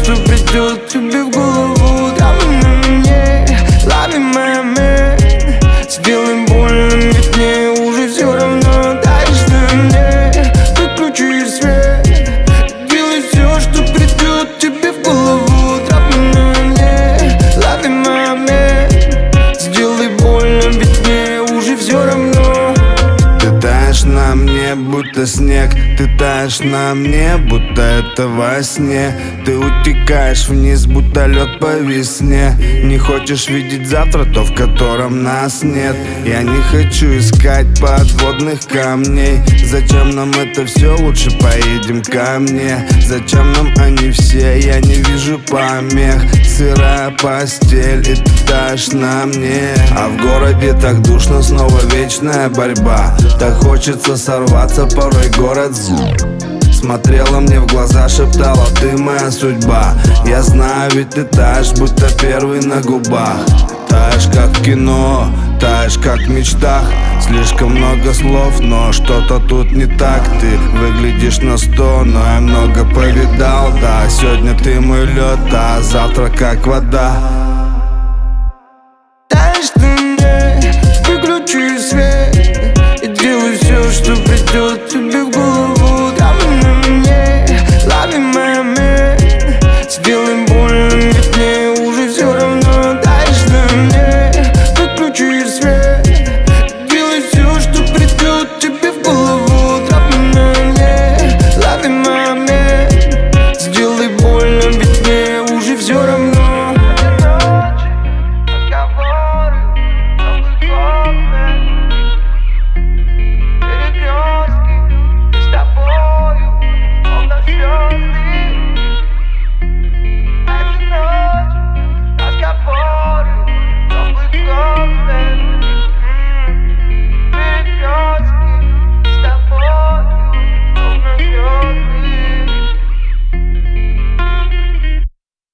что придет тебе в голову. Давай на мне, лови момент, сделай больно, ведь мне уже все равно. Даешь на мне, выключи свет, делай все, что придет тебе в голову. Давай на мне, лови момент, сделай больно, ведь мне уже все равно. Ты таешь на мне, будто снег. Ты таешь на мне, будто это во сне. Ты утекаешь вниз, будто лед по весне. Не хочешь видеть завтра то, в котором нас нет. Я не хочу искать подводных камней. Зачем нам это все? Лучше поедем ко мне. Зачем нам они все? Я не вижу помех. Сырая постель, и ты таешь на мне. А в городе так душно, снова вечная борьба. Так хочется сорваться, порой город смотрела мне в глаза, шептала: ты моя судьба. Я знаю, ведь ты таешь, будто первый на губах. Таешь как в кино, таешь как в мечтах. Слишком много слов, но что-то тут не так. Ты выглядишь на 100, но я много повидал. Да, сегодня ты мой лед, а завтра как вода. Даешь ты мне, выключи свет, и делай все, что придет тебе